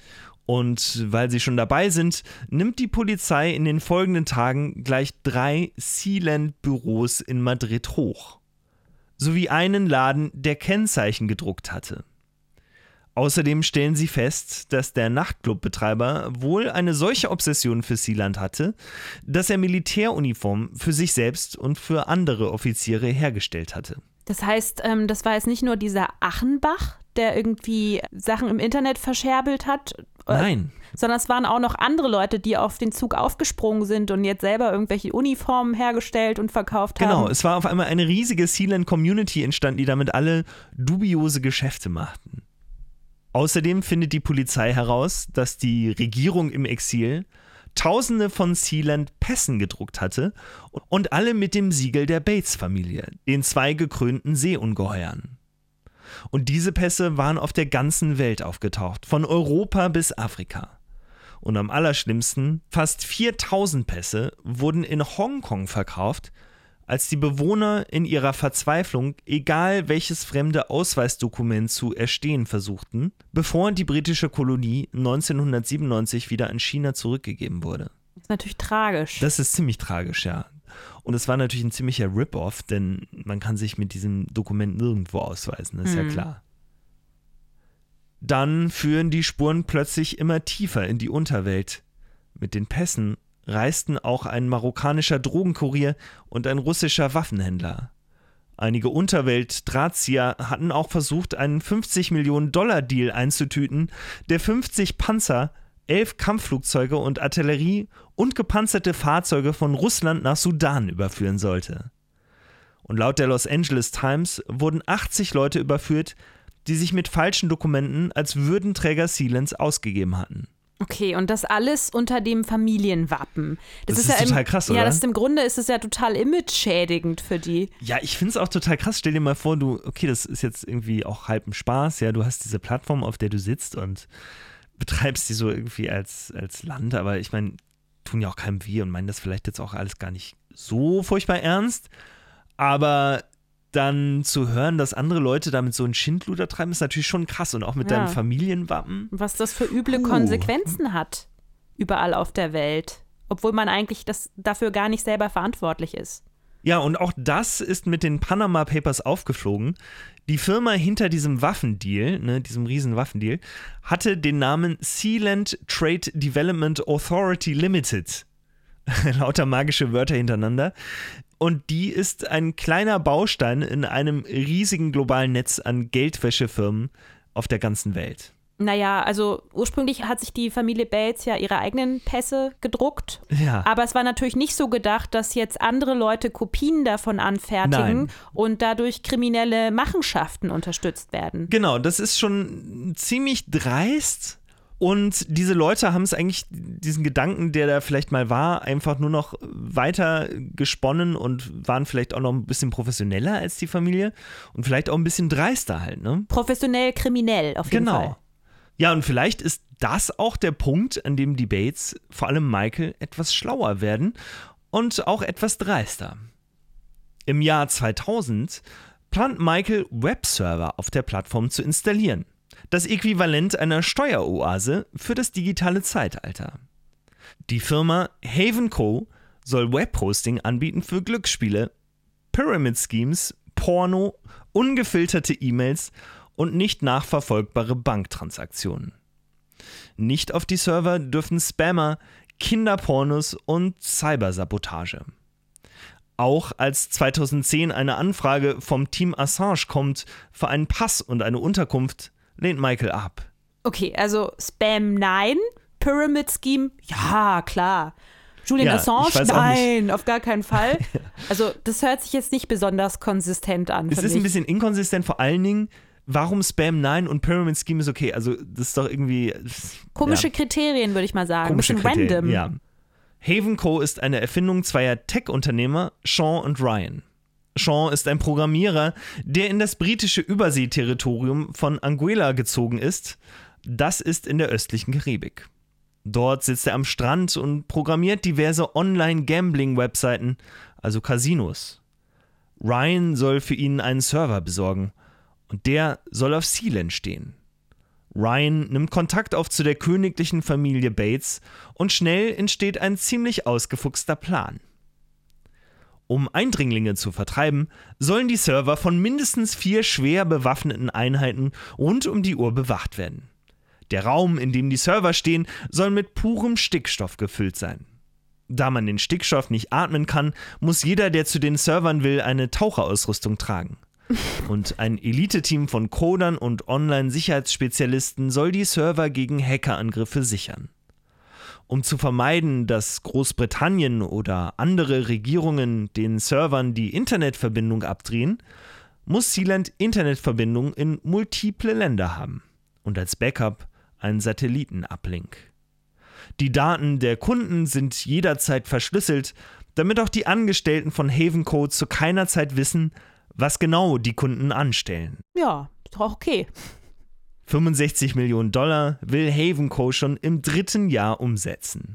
Und weil sie schon dabei sind, nimmt die Polizei in den folgenden Tagen gleich 3 Sealand-Büros in Madrid hoch. Sowie einen Laden, der Kennzeichen gedruckt hatte. Außerdem stellen sie fest, dass der Nachtclubbetreiber wohl eine solche Obsession für Sealand hatte, dass er Militäruniformen für sich selbst und für andere Offiziere hergestellt hatte. Das heißt, das war jetzt nicht nur dieser Achenbach, der irgendwie Sachen im Internet verscherbelt hat. Nein. Sondern es waren auch noch andere Leute, die auf den Zug aufgesprungen sind und jetzt selber irgendwelche Uniformen hergestellt und verkauft haben. Genau, es war auf einmal eine riesige Sealand-Community entstanden, die damit alle dubiose Geschäfte machten. Außerdem findet die Polizei heraus, dass die Regierung im Exil Tausende von Sealand-Pässen gedruckt hatte und alle mit dem Siegel der Bates-Familie, den 2 gekrönten Seeungeheuern. Und diese Pässe waren auf der ganzen Welt aufgetaucht, von Europa bis Afrika. Und am allerschlimmsten, fast 4000 Pässe wurden in Hongkong verkauft, als die Bewohner in ihrer Verzweiflung, egal welches fremde Ausweisdokument zu erstehen versuchten, bevor die britische Kolonie 1997 wieder an China zurückgegeben wurde. Das ist natürlich tragisch. Das ist ziemlich tragisch, ja. Und es war natürlich ein ziemlicher Rip-Off, denn man kann sich mit diesem Dokument nirgendwo ausweisen, das ist ja klar. Dann führen die Spuren plötzlich immer tiefer in die Unterwelt. Mit den Pässen reisten auch ein marokkanischer Drogenkurier und ein russischer Waffenhändler. Einige Unterwelt-Drahtzieher hatten auch versucht, einen 50-Millionen-Dollar-Deal einzutüten, der 50 Panzer, 11 Kampfflugzeuge und Artillerie und gepanzerte Fahrzeuge von Russland nach Sudan überführen sollte. Und laut der Los Angeles Times wurden 80 Leute überführt, die sich mit falschen Dokumenten als Würdenträger Sealands ausgegeben hatten. Okay, und das alles unter dem Familienwappen. Das ist ja total krass, oder? Ja, im Grunde ist es ja total image-schädigend für die. Ja, ich finde es auch total krass. Stell dir mal vor, okay, das ist jetzt irgendwie auch halb ein Spaß. Ja, du hast diese Plattform, auf der du sitzt und betreibst die so irgendwie als Land. Aber ich meine, tun ja auch keinem weh und meinen das vielleicht jetzt auch alles gar nicht so furchtbar ernst. Aber dann zu hören, dass andere Leute damit so einen Schindluder treiben, ist natürlich schon krass. Und auch mit deinem Familienwappen. Was das für üble Konsequenzen hat, überall auf der Welt. Obwohl man eigentlich dafür gar nicht selber verantwortlich ist. Ja, und auch das ist mit den Panama Papers aufgeflogen. Die Firma hinter diesem Waffendeal, diesem riesen Waffendeal, hatte den Namen Sealand Trade Development Authority Limited. Lauter magische Wörter hintereinander. Und die ist ein kleiner Baustein in einem riesigen globalen Netz an Geldwäschefirmen auf der ganzen Welt. Naja, also ursprünglich hat sich die Familie Bates ja ihre eigenen Pässe gedruckt. Ja. Aber es war natürlich nicht so gedacht, dass jetzt andere Leute Kopien davon anfertigen und dadurch kriminelle Machenschaften unterstützt werden. Genau, das ist schon ziemlich dreist. Und diese Leute haben es eigentlich, diesen Gedanken, der da vielleicht mal war, einfach nur noch weiter gesponnen und waren vielleicht auch noch ein bisschen professioneller als die Familie und vielleicht auch ein bisschen dreister halt, ne? Professionell, kriminell auf jeden Fall. Genau. Ja, und vielleicht ist das auch der Punkt, an dem die Bates, vor allem Michael, etwas schlauer werden und auch etwas dreister. Im Jahr 2000 plant Michael, Webserver auf der Plattform zu installieren. Das Äquivalent einer Steueroase für das digitale Zeitalter. Die Firma Haven Co. soll Webhosting anbieten für Glücksspiele, Pyramid Schemes, Porno, ungefilterte E-Mails und nicht nachverfolgbare Banktransaktionen. Nicht auf die Server dürfen Spammer, Kinderpornos und Cybersabotage. Auch als 2010 eine Anfrage vom Team Assange kommt für einen Pass und eine Unterkunft, lehnt Michael ab. Okay, also Spam nein, Pyramid Scheme, ja, klar. Julian Assange, nein, auf gar keinen Fall. Also das hört sich jetzt nicht besonders konsistent an. Es ist ein bisschen inkonsistent, vor allen Dingen, warum Spam nein und Pyramid Scheme ist okay. Also das ist doch irgendwie... Komische Kriterien, würde ich mal sagen. Ein bisschen random. Ja. Haven Co. ist eine Erfindung zweier Tech-Unternehmer, Sean und Ryan. Sean ist ein Programmierer, der in das britische Überseeterritorium von Anguilla gezogen ist. Das ist in der östlichen Karibik. Dort sitzt er am Strand und programmiert diverse Online-Gambling-Webseiten, also Casinos. Ryan soll für ihn einen Server besorgen und der soll auf Sealand stehen. Ryan nimmt Kontakt auf zu der königlichen Familie Bates und schnell entsteht ein ziemlich ausgefuchster Plan. Um Eindringlinge zu vertreiben, sollen die Server von mindestens 4 schwer bewaffneten Einheiten rund um die Uhr bewacht werden. Der Raum, in dem die Server stehen, soll mit purem Stickstoff gefüllt sein. Da man den Stickstoff nicht atmen kann, muss jeder, der zu den Servern will, eine Taucherausrüstung tragen. Und ein Elite-Team von Codern und Online-Sicherheitsspezialisten soll die Server gegen Hackerangriffe sichern. Um zu vermeiden, dass Großbritannien oder andere Regierungen den Servern die Internetverbindung abdrehen, muss Sealand Internetverbindungen in multiple Länder haben und als Backup einen Satelliten-Uplink. Die Daten der Kunden sind jederzeit verschlüsselt, damit auch die Angestellten von Haven Co. zu keiner Zeit wissen, was genau die Kunden anstellen. Ja, ist doch okay. 65 Millionen Dollar will Haven Co. schon im 3. Jahr umsetzen.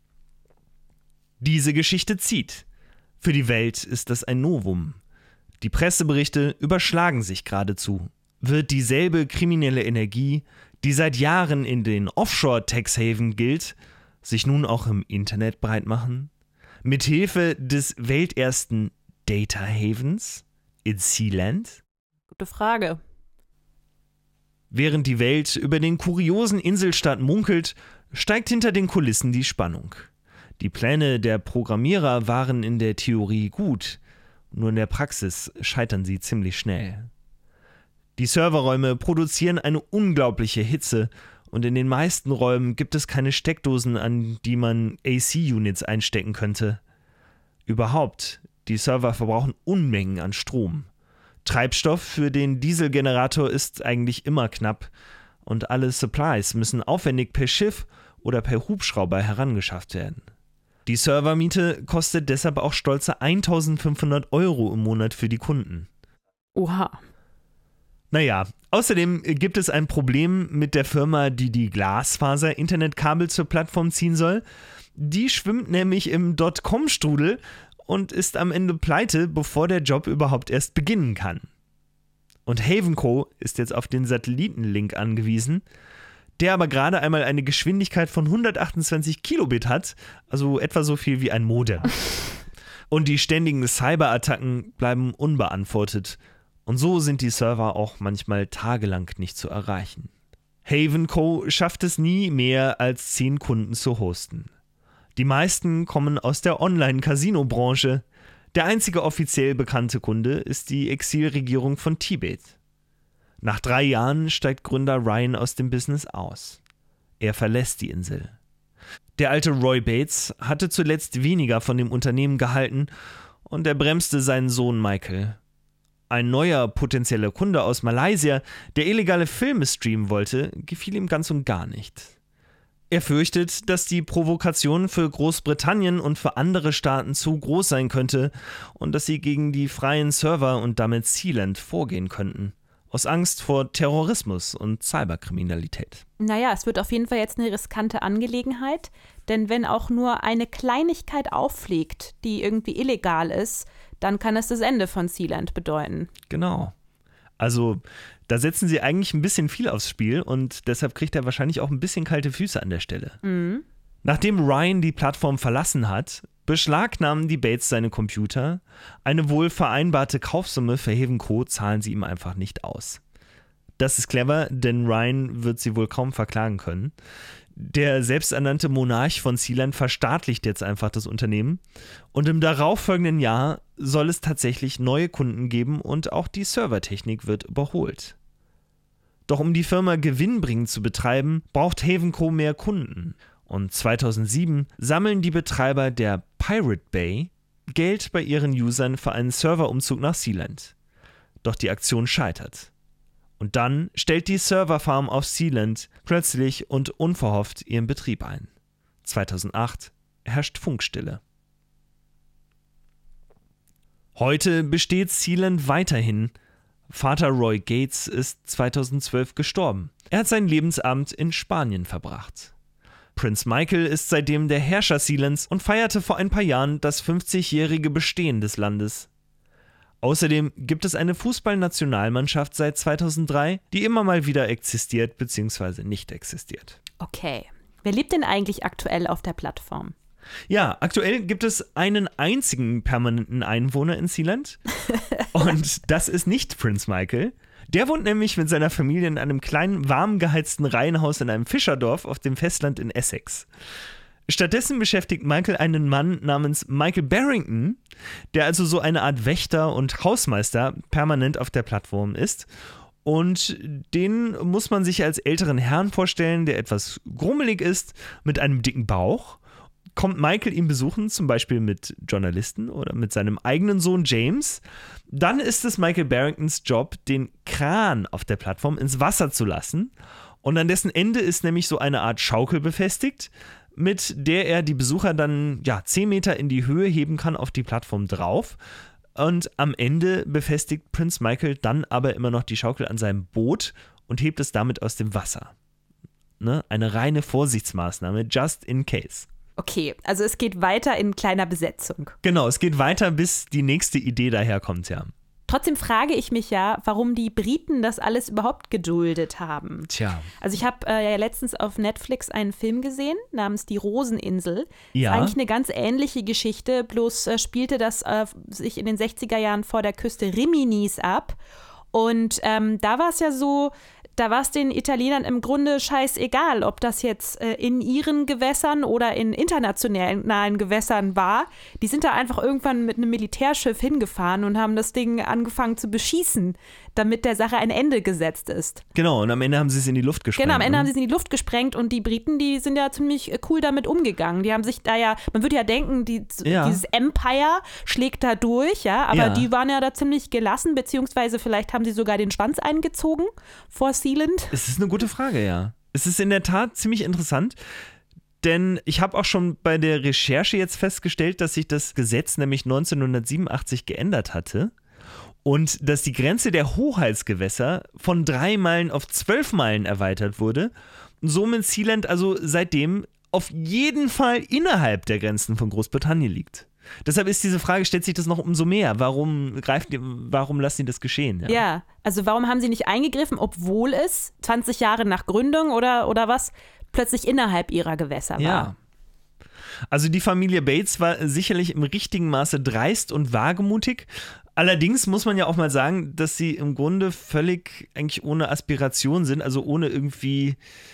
Diese Geschichte zieht. Für die Welt ist das ein Novum. Die Presseberichte überschlagen sich geradezu. Wird dieselbe kriminelle Energie, die seit Jahren in den Offshore-Tax-Haven gilt, sich nun auch im Internet breit machen? Mithilfe des weltersten Data Havens in Sealand? Gute Frage. Während die Welt über den kuriosen Inselstaat munkelt, steigt hinter den Kulissen die Spannung. Die Pläne der Programmierer waren in der Theorie gut, nur in der Praxis scheitern sie ziemlich schnell. Die Serverräume produzieren eine unglaubliche Hitze und in den meisten Räumen gibt es keine Steckdosen, an die man AC-Units einstecken könnte. Überhaupt, die Server verbrauchen Unmengen an Strom. Treibstoff für den Dieselgenerator ist eigentlich immer knapp und alle Supplies müssen aufwendig per Schiff oder per Hubschrauber herangeschafft werden. Die Servermiete kostet deshalb auch stolze 1.500 € im Monat für die Kunden. Oha. Naja, außerdem gibt es ein Problem mit der Firma, die die Glasfaser-Internetkabel zur Plattform ziehen soll. Die schwimmt nämlich im Dotcom-Strudel und ist am Ende pleite, bevor der Job überhaupt erst beginnen kann. Und Haven Co. ist jetzt auf den Satellitenlink angewiesen, der aber gerade einmal eine Geschwindigkeit von 128 Kilobit hat, also etwa so viel wie ein Modem. Und die ständigen Cyberattacken bleiben unbeantwortet. Und so sind die Server auch manchmal tagelang nicht zu erreichen. Haven Co. schafft es nie, mehr als 10 Kunden zu hosten. Die meisten kommen aus der Online-Casino-Branche. Der einzige offiziell bekannte Kunde ist die Exilregierung von Tibet. Nach 3 Jahren steigt Gründer Ryan aus dem Business aus. Er verlässt die Insel. Der alte Roy Bates hatte zuletzt weniger von dem Unternehmen gehalten und er bremste seinen Sohn Michael. Ein neuer potenzieller Kunde aus Malaysia, der illegale Filme streamen wollte, gefiel ihm ganz und gar nicht. Er fürchtet, dass die Provokation für Großbritannien und für andere Staaten zu groß sein könnte und dass sie gegen die freien Server und damit Sealand vorgehen könnten. Aus Angst vor Terrorismus und Cyberkriminalität. Naja, es wird auf jeden Fall jetzt eine riskante Angelegenheit, denn wenn auch nur eine Kleinigkeit auffliegt, die irgendwie illegal ist, dann kann es das Ende von Sealand bedeuten. Genau. Also da setzen sie eigentlich ein bisschen viel aufs Spiel und deshalb kriegt er wahrscheinlich auch ein bisschen kalte Füße an der Stelle. Mhm. Nachdem Ryan die Plattform verlassen hat, beschlagnahmen die Bates seine Computer. Eine wohl vereinbarte Kaufsumme für Haven Co. zahlen sie ihm einfach nicht aus. Das ist clever, denn Ryan wird sie wohl kaum verklagen können. Der selbsternannte Monarch von Sealand verstaatlicht jetzt einfach das Unternehmen und im darauffolgenden Jahr soll es tatsächlich neue Kunden geben und auch die Servertechnik wird überholt. Doch um die Firma gewinnbringend zu betreiben, braucht Haven Co. mehr Kunden. Und 2007 sammeln die Betreiber der Pirate Bay Geld bei ihren Usern für einen Serverumzug nach Sealand. Doch die Aktion scheitert. Und dann stellt die Serverfarm auf Sealand plötzlich und unverhofft ihren Betrieb ein. 2008 herrscht Funkstille. Heute besteht Sealand weiterhin. Vater Roy Gates ist 2012 gestorben. Er hat sein Lebensabend in Spanien verbracht. Prince Michael ist seitdem der Herrscher Sealands und feierte vor ein paar Jahren das 50-jährige Bestehen des Landes. Außerdem gibt es eine Fußballnationalmannschaft seit 2003, die immer mal wieder existiert bzw. nicht existiert. Okay. Wer lebt denn eigentlich aktuell auf der Plattform? Ja, aktuell gibt es einen einzigen permanenten Einwohner in Sealand und das ist nicht Prince Michael. Der wohnt nämlich mit seiner Familie in einem kleinen, warm geheizten Reihenhaus in einem Fischerdorf auf dem Festland in Essex. Stattdessen beschäftigt Michael einen Mann namens Michael Barrington, der also so eine Art Wächter und Hausmeister permanent auf der Plattform ist. Und den muss man sich als älteren Herrn vorstellen, der etwas grummelig ist, mit einem dicken Bauch. Kommt Michael ihn besuchen, zum Beispiel mit Journalisten oder mit seinem eigenen Sohn James, dann ist es Michael Barringtons Job, den Kran auf der Plattform ins Wasser zu lassen. Und an dessen Ende ist nämlich so eine Art Schaukel befestigt, mit der er die Besucher dann 10 Meter in die Höhe heben kann auf die Plattform drauf. Und am Ende befestigt Prince Michael dann aber immer noch die Schaukel an seinem Boot und hebt es damit aus dem Wasser. Ne? Eine reine Vorsichtsmaßnahme, just in case. Okay, also es geht weiter in kleiner Besetzung. Genau, es geht weiter, bis die nächste Idee daherkommt, ja. Trotzdem frage ich mich ja, warum die Briten das alles überhaupt geduldet haben. Tja. Also ich habe letztens auf Netflix einen Film gesehen, namens Die Roseninsel. Ja. Ist eigentlich eine ganz ähnliche Geschichte, bloß spielte das sich in den 60er Jahren vor der Küste Riminis ab. Und da war es ja so, da war es den Italienern im Grunde scheißegal, ob das jetzt in ihren Gewässern oder in internationalen Gewässern war. Die sind da einfach irgendwann mit einem Militärschiff hingefahren und haben das Ding angefangen zu beschießen, damit der Sache ein Ende gesetzt ist. Genau, und am Ende haben sie es in die Luft gesprengt. Genau, am Ende haben sie es in die Luft gesprengt und die Briten, die sind ja ziemlich cool damit umgegangen. Die haben sich da ja, man würde ja denken, dieses Empire schlägt da durch, ja, aber die waren ja da ziemlich gelassen, beziehungsweise vielleicht haben sie sogar den Schwanz eingezogen vor Sealand. Es ist eine gute Frage, ja. Es ist in der Tat ziemlich interessant, denn ich habe auch schon bei der Recherche jetzt festgestellt, dass sich das Gesetz nämlich 1987 geändert hatte. Und dass die Grenze der Hoheitsgewässer von 3 Meilen auf 12 Meilen erweitert wurde und somit Sealand also seitdem auf jeden Fall innerhalb der Grenzen von Großbritannien liegt. Deshalb ist diese Frage, stellt sich das noch umso mehr. Warum lassen sie das geschehen? Ja, also warum haben sie nicht eingegriffen, obwohl es 20 Jahre nach Gründung oder was plötzlich innerhalb ihrer Gewässer war? Ja. Also die Familie Bates war sicherlich im richtigen Maße dreist und wagemutig. Allerdings muss man ja auch mal sagen, dass sie im Grunde völlig eigentlich ohne Aspiration sind, also ohne irgendwie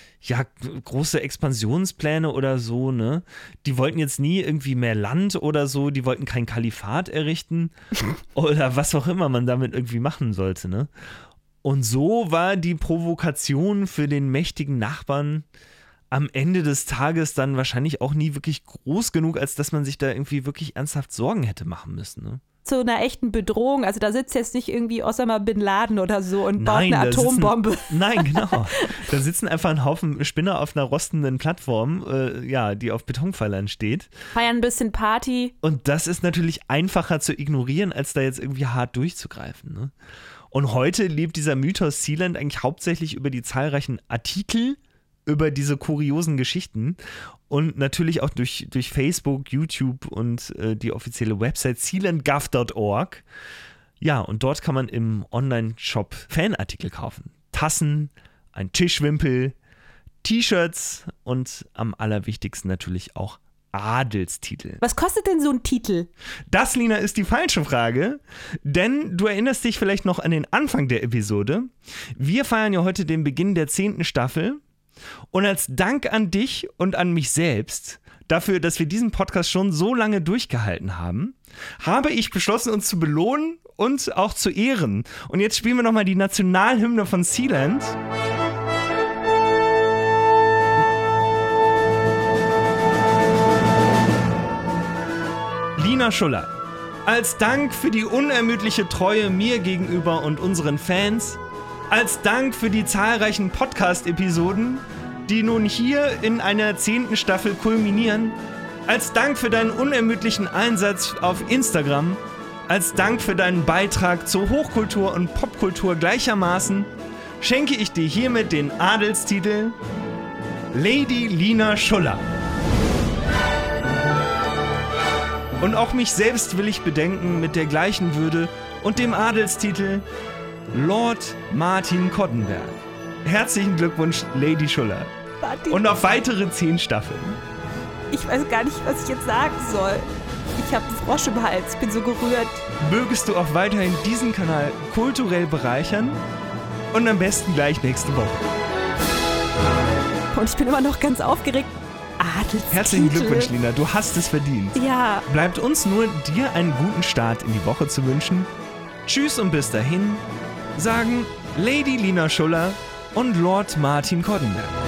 große Expansionspläne oder so, ne? Die wollten jetzt nie irgendwie mehr Land oder so, die wollten kein Kalifat errichten oder was auch immer man damit irgendwie machen sollte, ne? Und so war die Provokation für den mächtigen Nachbarn am Ende des Tages dann wahrscheinlich auch nie wirklich groß genug, als dass man sich da irgendwie wirklich ernsthaft Sorgen hätte machen müssen, ne? Zu einer echten Bedrohung, also da sitzt jetzt nicht irgendwie Osama Bin Laden oder so und baut eine Atombombe. Nein, genau. Da sitzen einfach ein Haufen Spinner auf einer rostenden Plattform, die auf Betonpfeilern steht. Feiern ein bisschen Party. Und das ist natürlich einfacher zu ignorieren, als da jetzt irgendwie hart durchzugreifen, ne? Und heute lebt dieser Mythos Sealand eigentlich hauptsächlich über die zahlreichen Artikel über diese kuriosen Geschichten und natürlich auch durch Facebook, YouTube und die offizielle Website sealandgov.org. Ja, und dort kann man im Online-Shop Fanartikel kaufen. Tassen, ein Tischwimpel, T-Shirts und am allerwichtigsten natürlich auch Adelstitel. Was kostet denn so ein Titel? Das, Lina, ist die falsche Frage, denn du erinnerst dich vielleicht noch an den Anfang der Episode. Wir feiern ja heute den Beginn der 10. Staffel. Und als Dank an dich und an mich selbst dafür, dass wir diesen Podcast schon so lange durchgehalten haben, habe ich beschlossen, uns zu belohnen und auch zu ehren. Und jetzt spielen wir nochmal die Nationalhymne von Sealand. Lina Schuller, als Dank für die unermüdliche Treue mir gegenüber und unseren Fans, als Dank für die zahlreichen Podcast-Episoden, die nun hier in einer 10. Staffel kulminieren, als Dank für deinen unermüdlichen Einsatz auf Instagram, als Dank für deinen Beitrag zur Hochkultur und Popkultur gleichermaßen, schenke ich dir hiermit den Adelstitel Lady Lina Schuller. Und auch mich selbst will ich bedenken mit der gleichen Würde und dem Adelstitel Lord Martin Cottenberg. Herzlichen Glückwunsch, Lady Schuller. Martin. Und auf weitere 10 Staffeln. Ich weiß gar nicht, was ich jetzt sagen soll. Ich habe einen Frosch im Hals, bin so gerührt. Mögest du auch weiterhin diesen Kanal kulturell bereichern und am besten gleich nächste Woche. Und ich bin immer noch ganz aufgeregt. Adelstitel. Herzlichen Glückwunsch, Lina, du hast es verdient. Ja. Bleibt uns nur, dir einen guten Start in die Woche zu wünschen. Tschüss und bis dahin, sagen Lady Lina Schuller und Lord Martin Cottenberg.